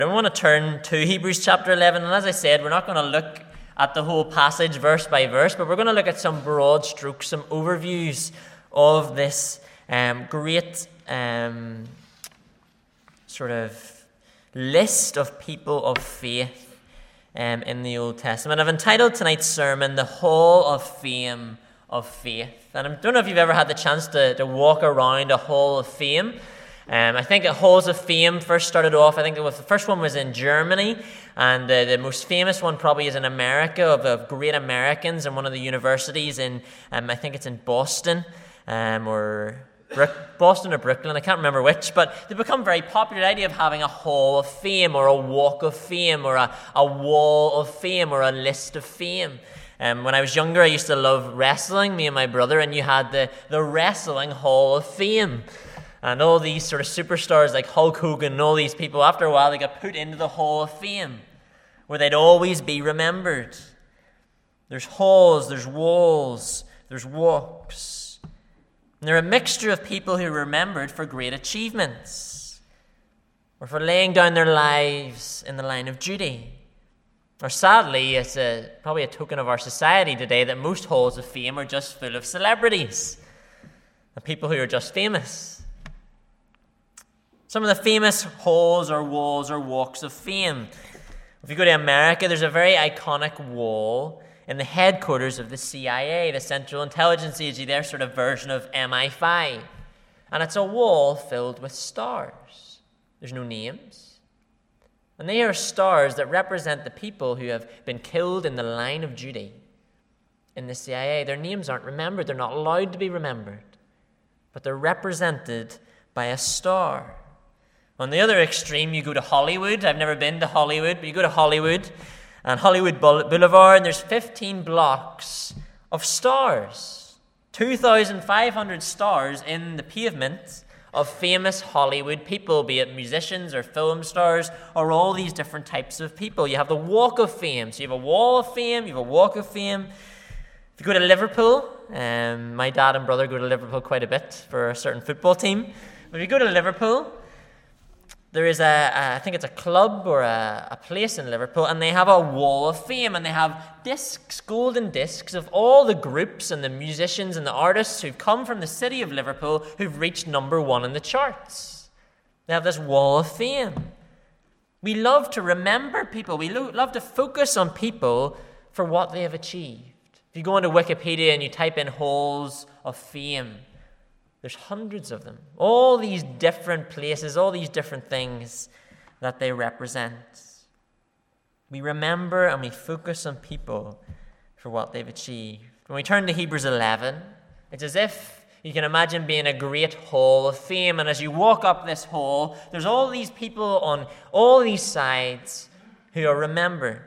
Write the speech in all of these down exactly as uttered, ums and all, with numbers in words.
I want to turn to Hebrews chapter eleven, and as I said, we're not going to look at the whole passage verse by verse, but we're going to look at some broad strokes, some overviews of this um, great um, sort of list of people of faith um, in the Old Testament. I've entitled tonight's sermon, The Hall of Fame of Faith. And I don't know if you've ever had the chance to, to walk around a Hall of Fame. Um, I think Halls of Fame first started off, I think it was, the first one was in Germany, and uh, the most famous one probably is in America, of, of great Americans in one of the universities in, um, I think it's in Boston, um, or Brook, Boston or Brooklyn, I can't remember which, but they become very popular, the idea of having a Hall of Fame, or a Walk of Fame, or a, a Wall of Fame, or a List of Fame. Um, when I was younger, I used to love wrestling, me and my brother, and you had the, the Wrestling Hall of Fame. And all these sort of superstars like Hulk Hogan and all these people, after a while, they got put into the Hall of Fame, where they'd always be remembered. There's halls, there's walls, there's walks. And they're a mixture of people who are remembered for great achievements, or for laying down their lives in the line of duty. Or sadly, it's a, probably a token of our society today that most halls of fame are just full of celebrities and people who are just famous. Some of the famous halls or walls or walks of fame. If you go to America, there's a very iconic wall in the headquarters of the C I A, the Central Intelligence Agency, their sort of version of M I five. And it's a wall filled with stars. There's no names. And they are stars that represent the people who have been killed in the line of duty in the C I A. Their names aren't remembered. They're not allowed to be remembered. But they're represented by a star. On the other extreme, you go to Hollywood. I've never been to Hollywood, but you go to Hollywood and Hollywood Boulevard, and there's fifteen blocks of stars. two thousand five hundred stars in the pavement of famous Hollywood people, be it musicians or film stars or all these different types of people. You have the Walk of Fame. So you have a Wall of Fame, you have a Walk of Fame. If you go to Liverpool, um, my dad and brother go to Liverpool quite a bit for a certain football team. But if you go to Liverpool, there is a, a, I think it's a club or a, a place in Liverpool, and they have a Wall of Fame, and they have discs, golden discs of all the groups and the musicians and the artists who've come from the city of Liverpool who've reached number one in the charts. They have this Wall of Fame. We love to remember people. We lo- love to focus on people for what they have achieved. If you go into Wikipedia and you type in Halls of Fame, there's hundreds of them. All these different places, all these different things that they represent. We remember and we focus on people for what they've achieved. When we turn to Hebrews eleven, it's as if you can imagine being a great hall of fame. And as you walk up this hall, there's all these people on all these sides who are remembered.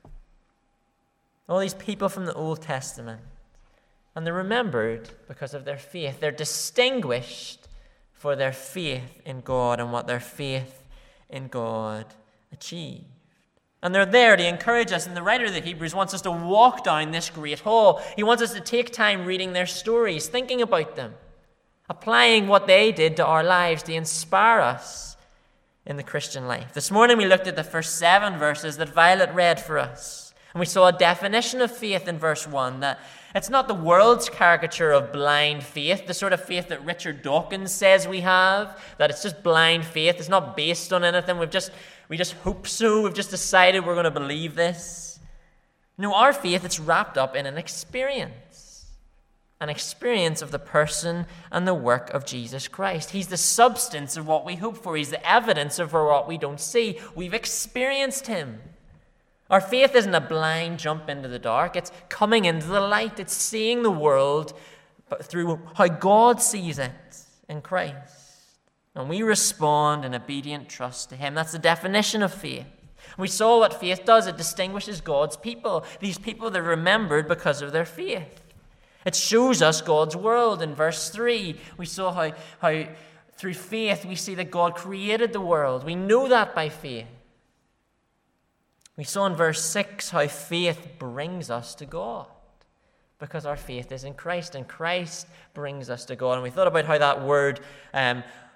All these people from the Old Testament. And they're remembered because of their faith. They're distinguished for their faith in God and what their faith in God achieved. And they're there to encourage us. And the writer of the Hebrews wants us to walk down this great hall. He wants us to take time reading their stories, thinking about them, applying what they did to our lives to inspire us in the Christian life. This morning we looked at the first seven verses that Violet read for us. And we saw a definition of faith in verse one, that it's not the world's caricature of blind faith, the sort of faith that Richard Dawkins says we have, that it's just blind faith. It's not based on anything. We've just, we just hope so. We've just decided we're going to believe this. No, our faith, it's wrapped up in an experience, an experience of the person and the work of Jesus Christ. He's the substance of what we hope for. He's the evidence of what we don't see. We've experienced him. Our faith isn't a blind jump into the dark. It's coming into the light. It's seeing the world through how God sees it in Christ. And we respond in obedient trust to him. That's the definition of faith. We saw what faith does. It distinguishes God's people. These people that are remembered because of their faith. It shows us God's world. In verse three, we saw how, how through faith we see that God created the world. We know that by faith. We saw in verse six how faith brings us to God, because our faith is in Christ, and Christ brings us to God. And we thought about how that word um,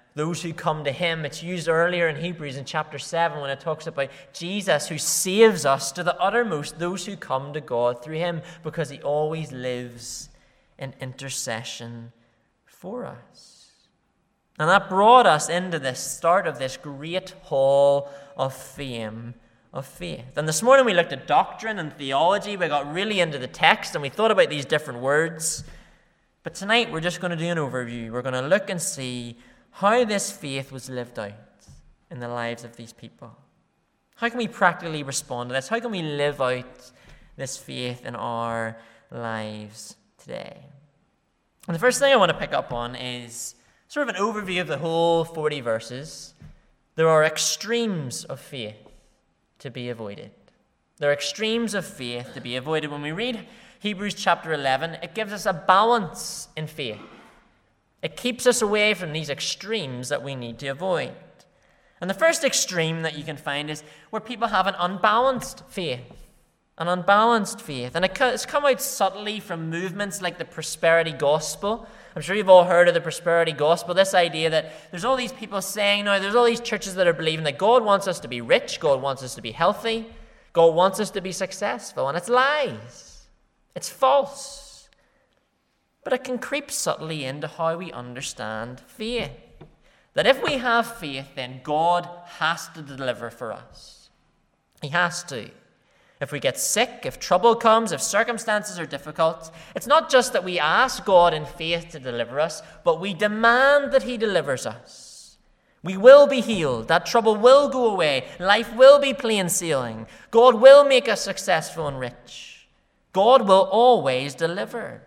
those who come to him. It's used earlier in Hebrews in chapter seven when it talks about Jesus who saves us to the uttermost, those who come to God through him, because he always lives in intercession for us. And that brought us into the start of this great hall of fame of faith. And this morning we looked at doctrine and theology. We got really into the text and we thought about these different words. But tonight we're just going to do an overview. We're going to look and see how this faith was lived out in the lives of these people. How can we practically respond to this? How can we live out this faith in our lives today? And the first thing I want to pick up on is sort of an overview of the whole forty verses. There are extremes of faith to be avoided. There are extremes of faith to be avoided. When we read Hebrews chapter eleven, it gives us a balance in faith. It keeps us away from these extremes that we need to avoid. And the first extreme that you can find is where people have an unbalanced faith. An unbalanced faith. And it's come out subtly from movements like the prosperity gospel. I'm sure you've all heard of the prosperity gospel. This idea that there's all these people saying now, there's all these churches that are believing that God wants us to be rich, God wants us to be healthy, God wants us to be successful. And it's lies. It's false. But it can creep subtly into how we understand faith. That if we have faith, then God has to deliver for us. He has to. If we get sick, if trouble comes, if circumstances are difficult, it's not just that we ask God in faith to deliver us, but we demand that he delivers us. We will be healed. That trouble will go away. Life will be plain sailing. God will make us successful and rich. God will always deliver.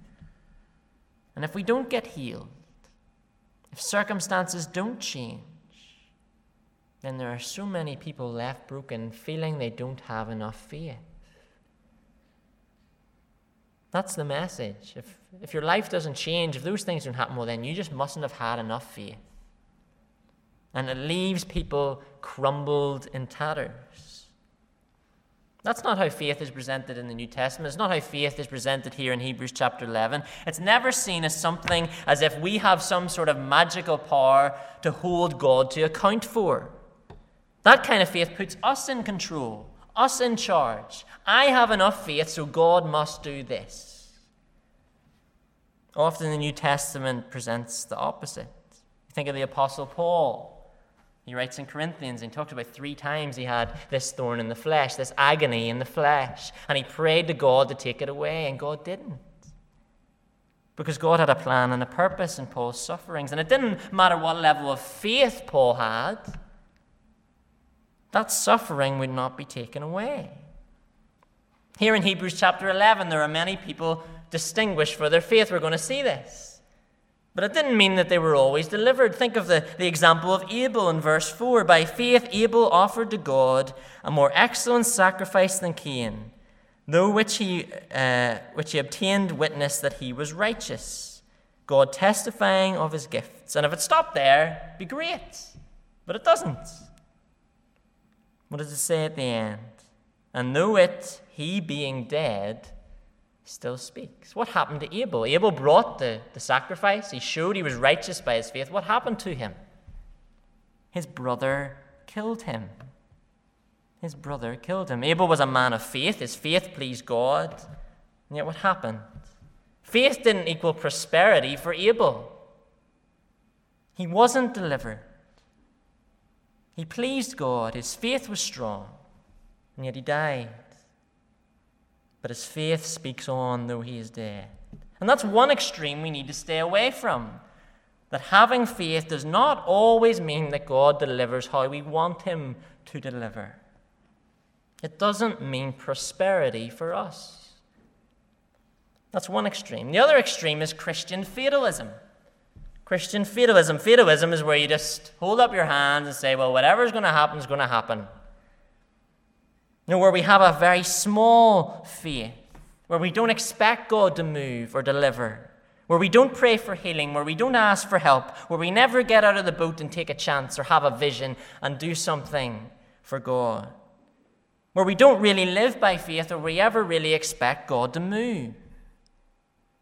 And if we don't get healed, if circumstances don't change, then there are so many people left broken, feeling they don't have enough faith. That's the message. If, if your life doesn't change, if those things don't happen, well, then you just mustn't have had enough faith. And it leaves people crumbled in tatters. That's not how faith is presented in the New Testament. It's not how faith is presented here in Hebrews chapter eleven. It's never seen as something as if we have some sort of magical power to hold God to account for. That kind of faith puts us in control, us in charge. I have enough faith, so God must do this. Often the New Testament presents the opposite. Think of the Apostle Paul. He writes in Corinthians, and he talked about three times he had this thorn in the flesh, this agony in the flesh. And he prayed to God to take it away, and God didn't. Because God had a plan and a purpose in Paul's sufferings. And it didn't matter what level of faith Paul had. That suffering would not be taken away. Here in Hebrews chapter eleven, there are many people distinguished for their faith. We're going to see this. But it didn't mean that they were always delivered. Think of the, the example of Abel in verse four. By faith, Abel offered to God a more excellent sacrifice than Cain, though which he, uh, which he obtained witness that he was righteous, God testifying of his gifts. And if it stopped there, it'd be great. But it doesn't. What does it say at the end? And though it, he being dead, still speaks. What happened to Abel? Abel brought the, the sacrifice. He showed he was righteous by his faith. What happened to him? His brother killed him. His brother killed him. Abel was a man of faith. His faith pleased God. And yet what happened? Faith didn't equal prosperity for Abel. He wasn't delivered. He pleased God. His faith was strong. And yet he died. But his faith speaks on though he is dead. And that's one extreme we need to stay away from. That having faith does not always mean that God delivers how we want him to deliver. It doesn't mean prosperity for us. That's one extreme. The other extreme is Christian fatalism. Christian fatalism. Fatalism is where you just hold up your hands and say, well, whatever's going to happen is going to happen. You know, where we have a very small faith, where we don't expect God to move or deliver, where we don't pray for healing, where we don't ask for help, where we never get out of the boat and take a chance or have a vision and do something for God, where we don't really live by faith or we ever really expect God to move.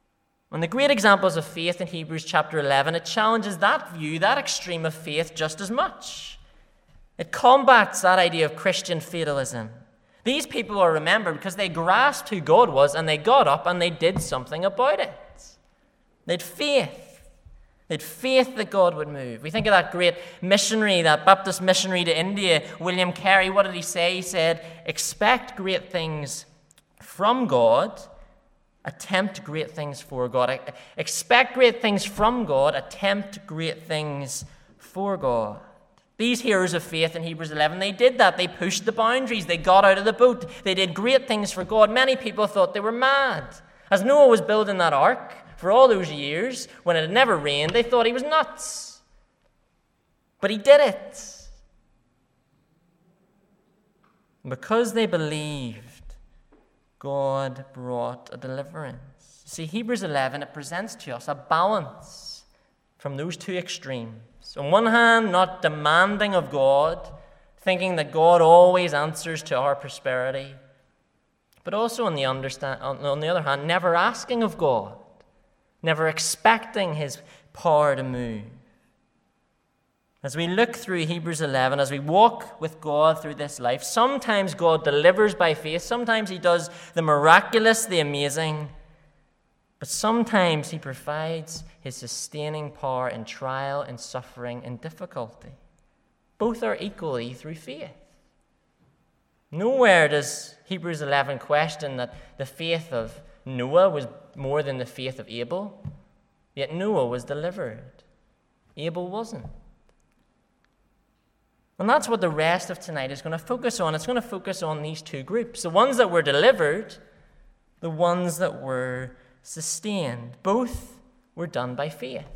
And the great examples of faith in Hebrews chapter eleven, it challenges that view, that extreme of faith just as much. It combats that idea of Christian fatalism. These people are remembered because they grasped who God was and they got up and they did something about it. They had faith. They had faith that God would move. We think of that great missionary, that Baptist missionary to India, William Carey. What did he say? He said, expect great things from God, attempt great things for God. Expect great things from God, attempt great things for God. These heroes of faith in Hebrews eleven, they did that. They pushed the boundaries. They got out of the boat. They did great things for God. Many people thought they were mad. As Noah was building that ark for all those years, when it had never rained, they thought he was nuts. But he did it. And because they believed, God brought a deliverance. See, Hebrews eleven, it presents to us a balance from those two extremes. On one hand, not demanding of God, thinking that God always answers to our prosperity, but also on the, understand, on the other hand, never asking of God, never expecting his power to move. As we look through Hebrews eleven, as we walk with God through this life, sometimes God delivers by faith, sometimes he does the miraculous, the amazing, but sometimes he provides his sustaining power in trial and suffering and difficulty. Both are equally through faith. Nowhere does Hebrews eleven question that the faith of Noah was more than the faith of Abel, yet Noah was delivered. Abel wasn't. And that's what the rest of tonight is going to focus on. It's going to focus on these two groups. The ones that were delivered, the ones that were sustained. Both were done by faith.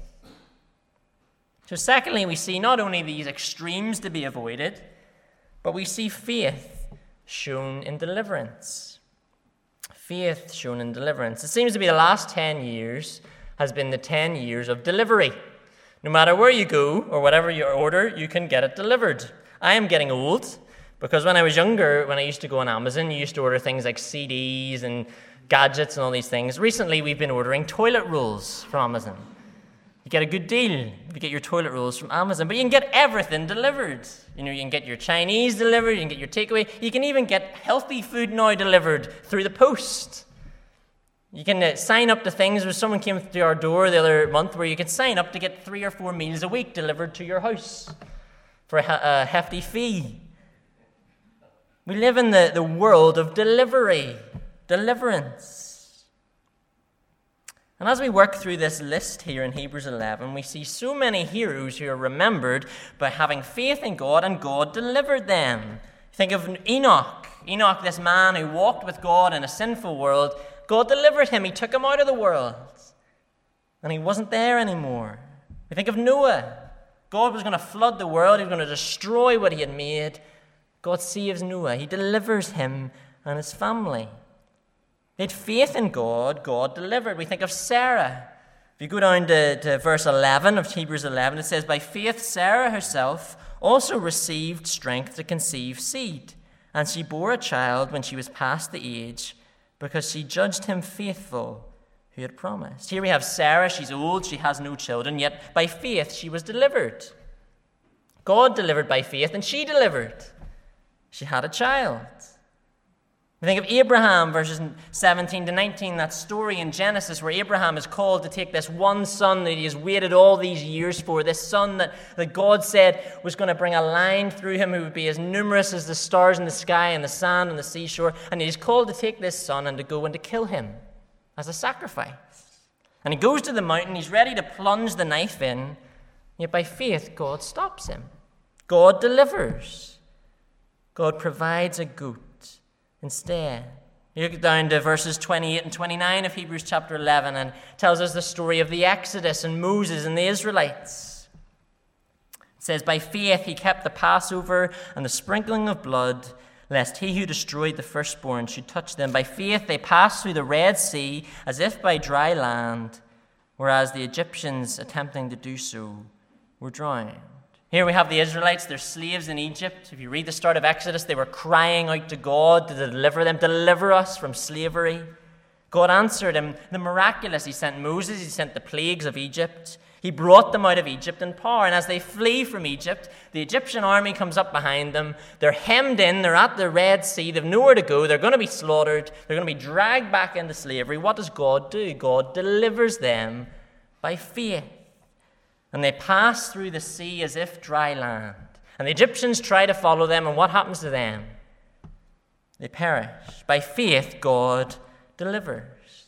So secondly, we see not only these extremes to be avoided, but we see faith shown in deliverance. Faith shown in deliverance. It seems to be the last ten years has been the ten years of delivery. No matter where you go or whatever you order, you can get it delivered. I am getting old because when I was younger, when I used to go on Amazon, you used to order things like C Ds and gadgets and all these things. Recently, we've been ordering toilet rolls from Amazon. You get a good deal if you get your toilet rolls from Amazon, but you can get everything delivered. You know, you can get your Chinese delivered, you can get your takeaway. You can even get healthy food now delivered through the post. You can uh, sign up to things where someone came to our door the other month where you could sign up to get three or four meals a week delivered to your house for a, a hefty fee. We live in the, the world of delivery. Deliverance. And as we work through this list here in Hebrews eleven, we see so many heroes who are remembered by having faith in God, and God delivered them. Think of Enoch. Enoch, this man who walked with God in a sinful world. God delivered him. He took him out of the world. And he wasn't there anymore. We think of Noah. God was going to flood the world. He was going to destroy what he had made. God saves Noah. He delivers him and his family. They had faith in God. God delivered. We think of Sarah. If you go down to, to verse eleven of Hebrews eleven, it says, by faith Sarah herself also received strength to conceive seed, and she bore a child when she was past the age, because she judged him faithful who had promised. Here we have Sarah. She's old. She has no children, yet by faith she was delivered. God delivered by faith, and she delivered. She had a child. We think of Abraham, verses seventeen to nineteen, that story in Genesis where Abraham is called to take this one son that he has waited all these years for, this son that, that God said was going to bring a line through him who would be as numerous as the stars in the sky and the sand on the seashore, and he's called to take this son and to go and to kill him as a sacrifice. And he goes to the mountain, he's ready to plunge the knife in, yet by faith God stops him. God delivers. God provides a goat instead. You look down to verses twenty-eight and twenty-nine of Hebrews chapter eleven and tells us the story of the Exodus and Moses and the Israelites. It says, by faith he kept the Passover and the sprinkling of blood, lest he who destroyed the firstborn should touch them. By faith they passed through the Red Sea as if by dry land, whereas the Egyptians, attempting to do so, were drowned. Here we have the Israelites, they're slaves in Egypt. If you read the start of Exodus, they were crying out to God to deliver them, deliver us from slavery. God answered him the miraculous. He sent Moses, he sent the plagues of Egypt. He brought them out of Egypt in power. And as they flee from Egypt, the Egyptian army comes up behind them. They're hemmed in. They're at the Red Sea. They've nowhere to go. They're going to be slaughtered. They're going to be dragged back into slavery. What does God do? God delivers them by faith. And they pass through the sea as if dry land. And the Egyptians try to follow them. And what happens to them? They perish. By faith, God delivers.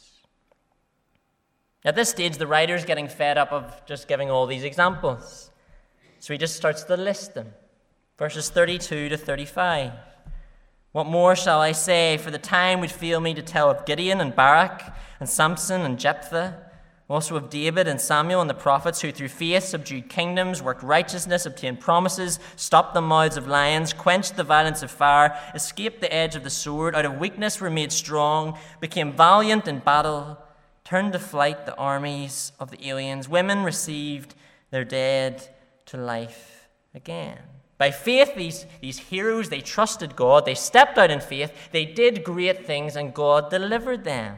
At this stage, the writer's getting fed up of just giving all these examples. So he just starts to list them. Verses thirty-two to thirty-five. What more shall I say? For the time would fail me to tell of Gideon and Barak and Samson and Jephthah, also of David and Samuel and the prophets, who through faith subdued kingdoms, worked righteousness, obtained promises, stopped the mouths of lions, quenched the violence of fire, escaped the edge of the sword, out of weakness were made strong, became valiant in battle, turned to flight the armies of the aliens. Women received their dead to life again. By faith, these, these heroes, they trusted God. They stepped out in faith. They did great things, and God delivered them.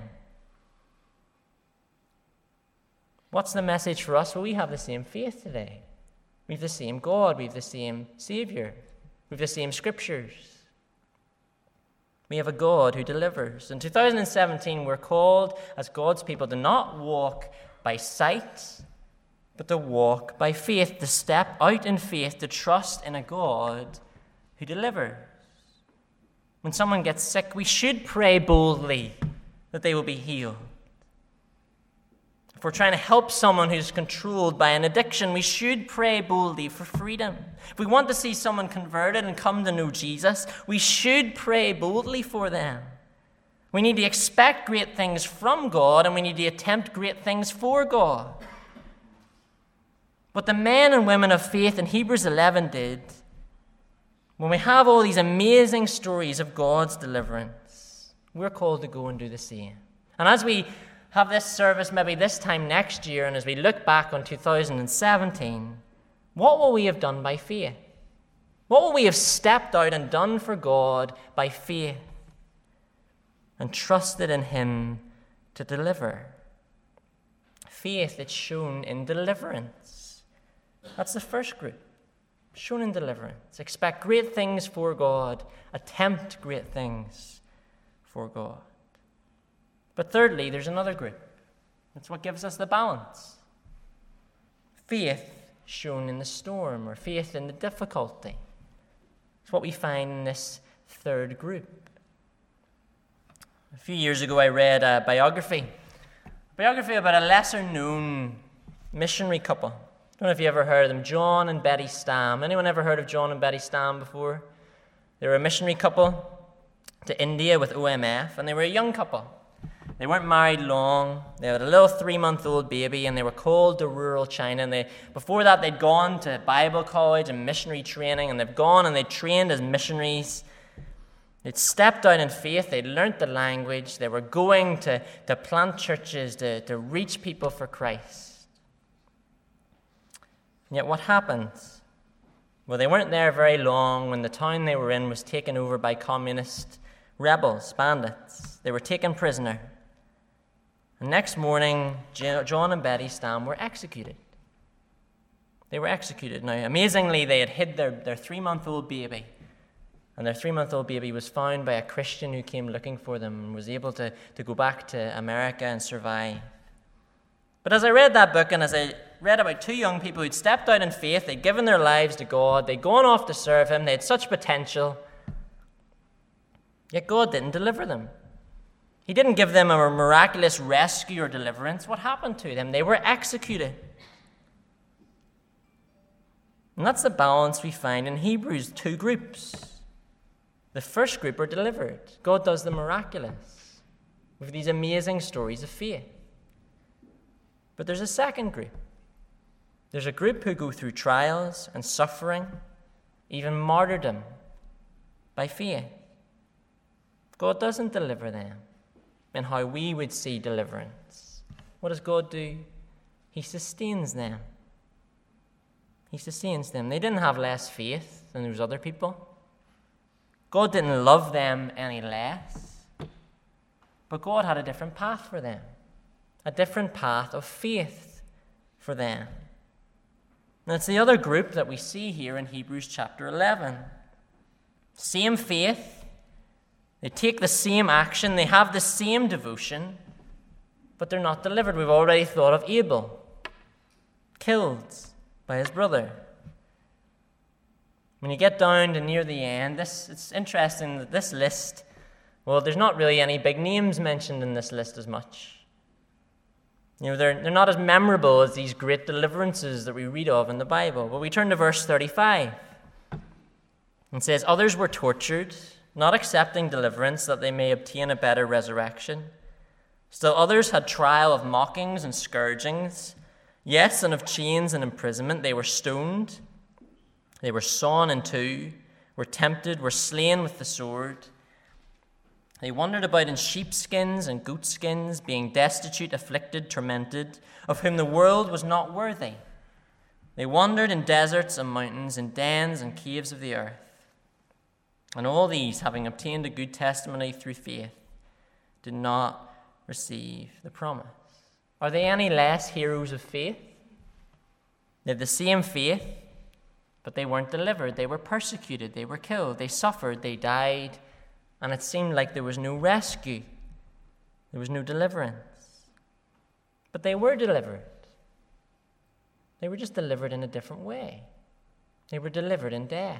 What's the message for us? Well, we have the same faith today. We have the same God. We have the same Savior. We have the same Scriptures. We have a God who delivers. In two thousand seventeen, we're called as God's people to not walk by sight, but to walk by faith, to step out in faith, to trust in a God who delivers. When someone gets sick, we should pray boldly that they will be healed. If we're trying to help someone who's controlled by an addiction, we should pray boldly for freedom. If we want to see someone converted and come to know Jesus, we should pray boldly for them. We need to expect great things from God, and we need to attempt great things for God. What the men and women of faith in Hebrews eleven did, when we have all these amazing stories of God's deliverance, we're called to go and do the same. And as we have this service maybe this time next year, and as we look back on two thousand seventeen, what will we have done by faith? What will we have stepped out and done for God by faith and trusted in Him to deliver? Faith that's shown in deliverance. That's the first group. Shown in deliverance. Expect great things for God. Attempt great things for God. But thirdly, there's another group. That's what gives us the balance. Faith shown in the storm, or faith in the difficulty. It's what we find in this third group. A few years ago, I read a biography. A biography about a lesser-known missionary couple. I don't know if you ever heard of them, John and Betty Stam. Anyone ever heard of John and Betty Stam before? They were a missionary couple to India with O M F, and they were a young couple. They weren't married long. They had a little three-month-old baby, and they were called to rural China. And they, before that, they'd gone to Bible college and missionary training, and they've gone and they trained as missionaries. They'd stepped out in faith. They'd learnt the language. They were going to, to plant churches, to, to reach people for Christ. And yet what happened? Well, they weren't there very long when the town they were in was taken over by communist rebels, bandits. They were taken prisoner. And next morning, John and Betty Stam were executed. They were executed. Now, amazingly, they had hid their, their three-month-old baby. And their three-month-old baby was found by a Christian who came looking for them and was able to, to go back to America and survive. But as I read that book, and as I read about two young people who'd stepped out in faith, they'd given their lives to God, they'd gone off to serve Him, they had such potential, yet God didn't deliver them. He didn't give them a miraculous rescue or deliverance. What happened to them? They were executed. And that's the balance we find in Hebrews, two groups. The first group are delivered. God does the miraculous with these amazing stories of faith. But there's a second group. There's a group who go through trials and suffering, even martyrdom, by faith. God doesn't deliver them in how we would see deliverance. What does God do? He sustains them. He sustains them. They didn't have less faith than those other people. God didn't love them any less. But God had a different path for them, a different path of faith for them. And it's the other group that we see here in Hebrews chapter eleven. Same faith, they take the same action, they have the same devotion, but they're not delivered. We've already thought of Abel, killed by his brother. When you get down to near the end, this it's interesting that this list, well, there's not really any big names mentioned in this list as much. You know, they're, they're not as memorable as these great deliverances that we read of in the Bible. But we turn to verse thirty-five. It says, others were tortured, not accepting deliverance that they may obtain a better resurrection. Still others had trial of mockings and scourgings, yes, and of chains and imprisonment. They were stoned, they were sawn in two, were tempted, were slain with the sword. They wandered about in sheepskins and goatskins, being destitute, afflicted, tormented, of whom the world was not worthy. They wandered in deserts and mountains, in dens and caves of the earth. And all these, having obtained a good testimony through faith, did not receive the promise. Are they any less heroes of faith? They have the same faith, but they weren't delivered. They were persecuted. They were killed. They suffered. They died. And it seemed like there was no rescue. There was no deliverance. But they were delivered. They were just delivered in a different way. They were delivered in death.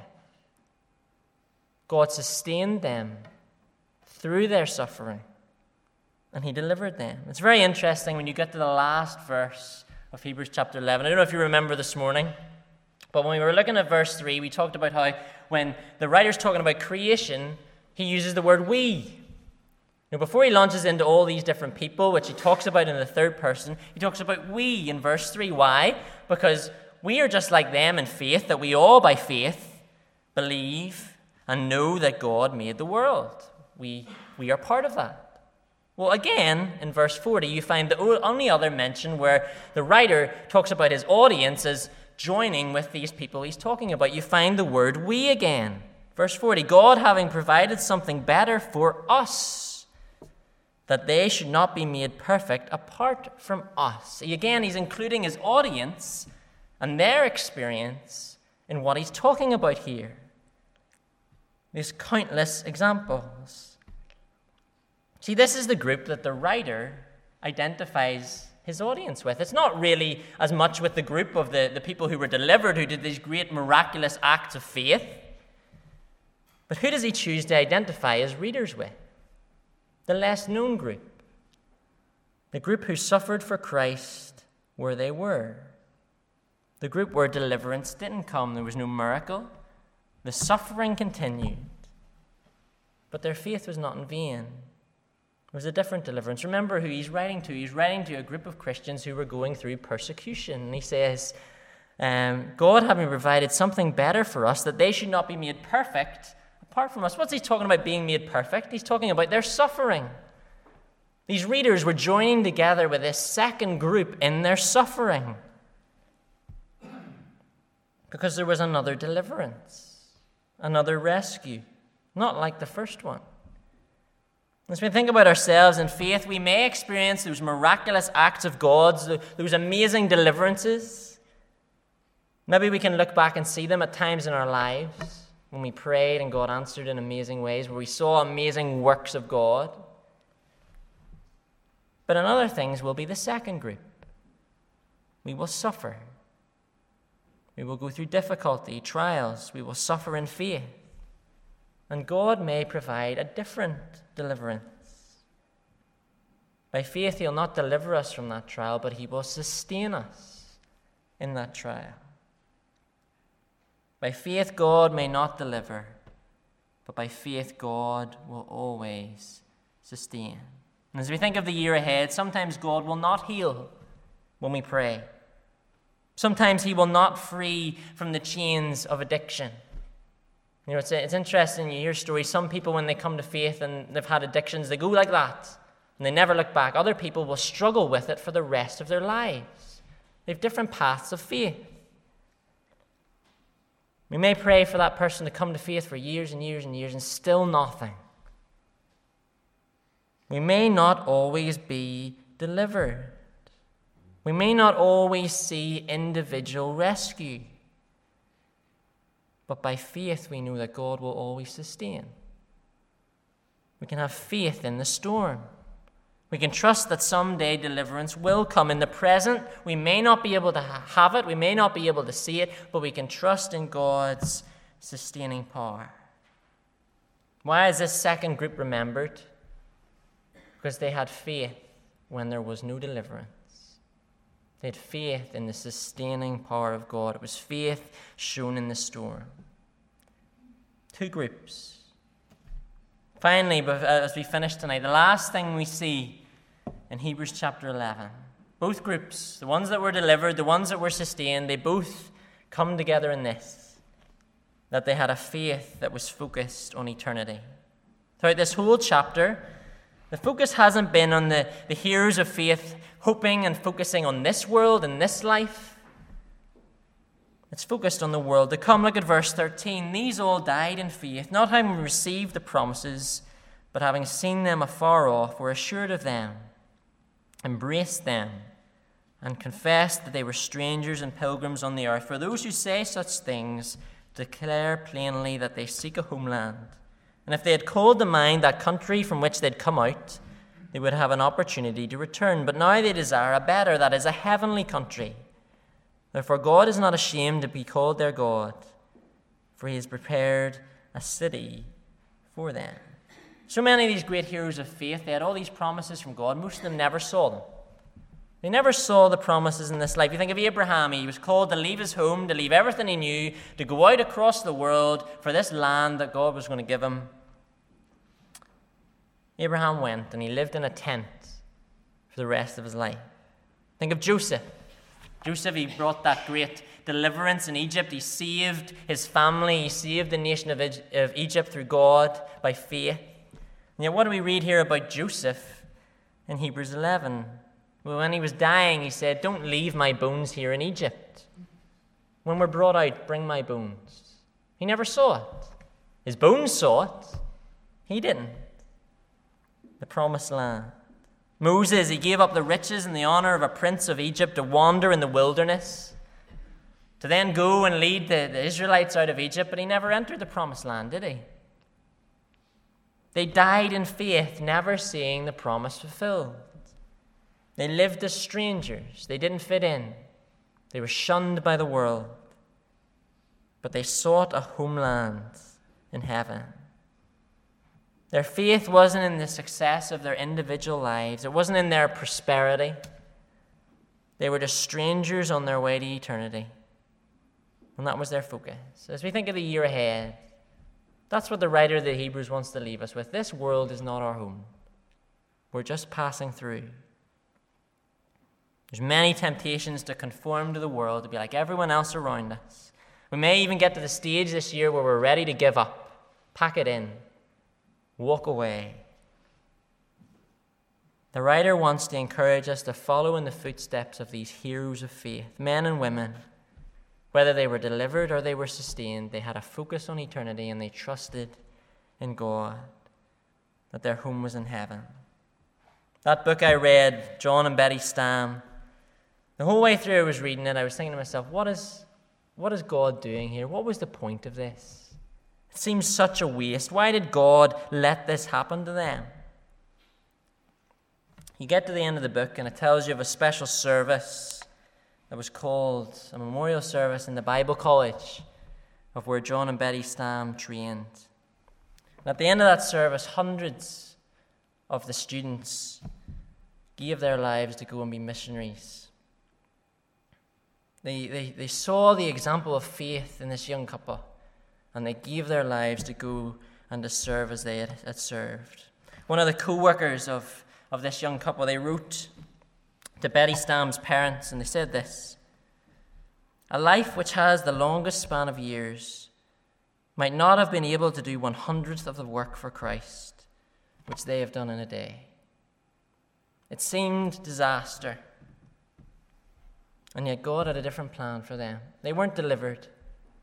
God sustained them through their suffering, and he delivered them. It's very interesting when you get to the last verse of Hebrews chapter eleven. I don't know if you remember this morning, but when we were looking at verse three, we talked about how when the writer's talking about creation, he uses the word we. Now, before he launches into all these different people, which he talks about in the third person, he talks about we in verse three. Why? Because we are just like them in faith, that we all by faith believe and know that God made the world. We, we are part of that. Well, again, in verse forty, you find the only other mention where the writer talks about his audience as joining with these people he's talking about. You find the word we again. Verse forty, God having provided something better for us, that they should not be made perfect apart from us. See, again, he's including his audience and their experience in what he's talking about here. There's countless examples. See, this is the group that the writer identifies his audience with. It's not really as much with the group of the, the people who were delivered, who did these great miraculous acts of faith. But who does he choose to identify his readers with? The less known group. The group who suffered for Christ where they were. The group where deliverance didn't come. There was no miracle. The suffering continued. But their faith was not in vain. It was a different deliverance. Remember who he's writing to. He's writing to a group of Christians who were going through persecution. And he says, um, God having provided something better for us, that they should not be made perfect apart from us. What's he talking about being made perfect? He's talking about their suffering. These readers were joining together with this second group in their suffering, because there was another deliverance, another rescue, not like the first one. As we think about ourselves in faith, we may experience those miraculous acts of God's, those amazing deliverances. Maybe we can look back and see them at times in our lives when we prayed and God answered in amazing ways, where we saw amazing works of God. But in other things, we'll be the second group. We will suffer. We will go through difficulty, trials. We will suffer in faith. And God may provide a different deliverance. By faith, he'll not deliver us from that trial, but he will sustain us in that trial. By faith, God may not deliver, but by faith, God will always sustain. And as we think of the year ahead, sometimes God will not heal when we pray. Sometimes he will not free from the chains of addiction. You know, it's, it's interesting, you hear stories. Some people, when they come to faith and they've had addictions, they go like that, and they never look back. Other people will struggle with it for the rest of their lives. They have different paths of faith. We may pray for that person to come to faith for years and years and years, and still nothing. we may not always be delivered. We may not always see individual rescue. But by faith, we know that God will always sustain. We can have faith in the storm. We can trust that someday deliverance will come. In the present, we may not be able to have it, we may not be able to see it, but we can trust in God's sustaining power. Why is this second group remembered? Because they had faith when there was no deliverance. They had faith in the sustaining power of God. It was faith shown in the storm. Two groups. Finally, as we finish tonight, the last thing we see in Hebrews chapter eleven, both groups, the ones that were delivered, the ones that were sustained, they both come together in this, that they had a faith that was focused on eternity. Throughout this whole chapter, the focus hasn't been on the, the heroes of faith hoping and focusing on this world and this life. It's focused on the world to come. Look at verse thirteen. These all died in faith, not having received the promises, but having seen them afar off, were assured of them, embraced them, and confessed that they were strangers and pilgrims on the earth. For those who say such things declare plainly that they seek a homeland. And if they had called to mind that country from which they'd come out, they would have an opportunity to return. But now they desire a better, that is, a heavenly country. Therefore God is not ashamed to be called their God, for he has prepared a city for them. So many of these great heroes of faith, they had all these promises from God. Most of them never saw them. They never saw the promises in this life. You think of Abraham. He was called to leave his home, to leave everything he knew, to go out across the world for this land that God was going to give him. Abraham went, and he lived in a tent for the rest of his life. Think of Joseph. Joseph, he brought that great deliverance in Egypt. He saved his family. He saved the nation of Egypt through God by faith. And yet what do we read here about Joseph in Hebrews eleven? Well, when he was dying, he said, "Don't leave my bones here in Egypt. When we're brought out, bring my bones." He never saw it. His bones saw it. He didn't. The promised land. Moses, he gave up the riches and the honor of a prince of Egypt to wander in the wilderness, to then go and lead the, the Israelites out of Egypt, but he never entered the promised land, did he? They died in faith, never seeing the promise fulfilled. They lived as strangers. They didn't fit in. They were shunned by the world. But they sought a homeland in heaven. Their faith wasn't in the success of their individual lives. It wasn't in their prosperity. They were just strangers on their way to eternity. And that was their focus. As we think of the year ahead, that's what the writer of the Hebrews wants to leave us with. This world is not our home. We're just passing through. There's many temptations to conform to the world, to be like everyone else around us. We may even get to the stage this year where we're ready to give up, pack it in, walk away. The writer wants to encourage us to follow in the footsteps of these heroes of faith, men and women. Whether they were delivered or they were sustained, they had a focus on eternity and they trusted in God, that their home was in heaven. That book I read, John and Betty Stam, the whole way through I was reading it, I was thinking to myself, what is, what is God doing here? What was the point of this? It seems such a waste. Why did God let this happen to them? You get to the end of the book and it tells you of a special service that was called a memorial service in the Bible College of where John and Betty Stam trained. And at the end of that service, hundreds of the students gave their lives to go and be missionaries. They, they, they saw the example of faith in this young couple, and they gave their lives to go and to serve as they had, had served. One of the co-workers of, of this young couple, they wrote to Betty Stam's parents, and they said this: "A life which has the longest span of years might not have been able to do one hundredth of the work for Christ which they have done in a day. It seemed disaster, and yet God had a different plan for them. They weren't delivered.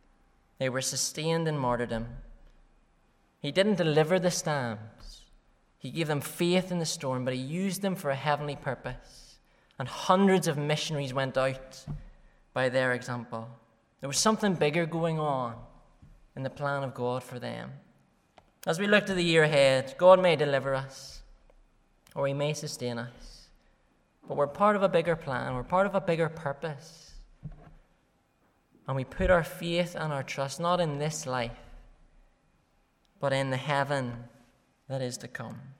They were sustained in martyrdom. He didn't deliver the Stams, He gave them faith in the storm, but he used them for a heavenly purpose. And hundreds of missionaries went out by their example. There was something bigger going on in the plan of God for them. As we look to the year ahead, God may deliver us, or he may sustain us. But we're part of a bigger plan. We're part of a bigger purpose. And we put our faith and our trust not in this life, but in the heaven that is to come.